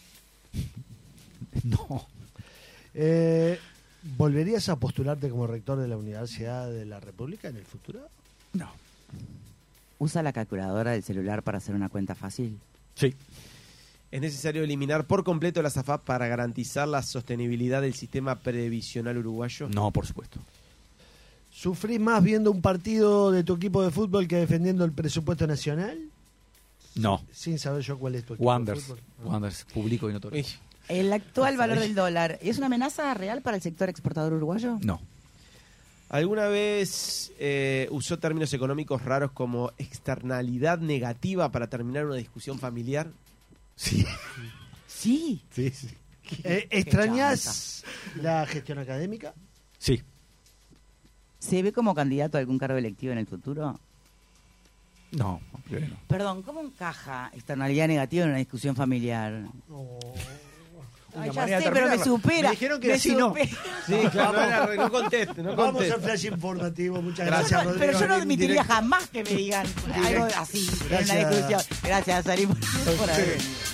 No. ¿Volverías a postularte como rector de la Universidad de la República en el futuro? No. ¿Usa la calculadora del celular para hacer una cuenta fácil? Sí. ¿Es necesario eliminar por completo las AFAP para garantizar la sostenibilidad del sistema previsional uruguayo? No, por supuesto. ¿Sufrís más viendo un partido de tu equipo de fútbol que defendiendo el presupuesto nacional? No. Sin saber yo cuál es tu equipo Wanderers. de fútbol. Wanderers, público y notorio. ¿El actual valor del dólar es una amenaza real para el sector exportador uruguayo? No. ¿Alguna vez usó términos económicos raros como externalidad negativa para terminar una discusión familiar? Sí. Sí. Sí, sí. ¿Extrañas la gestión académica? Sí. ¿Se ve como candidato a algún cargo electivo en el futuro? No, no. Perdón, ¿cómo encaja externalidad negativa en una discusión familiar? Ay, ya sé, pero me supera. Me dijeron que me así no. supera. Sí, claro, no conteste, no Vamos conteste. al flash informativo. Muchas Yo gracias, no- Rodrigo. pero yo no En admitiría directo. jamás que me digan algo así en Gracias. una discusión. Gracias, Sarim, por haber venido.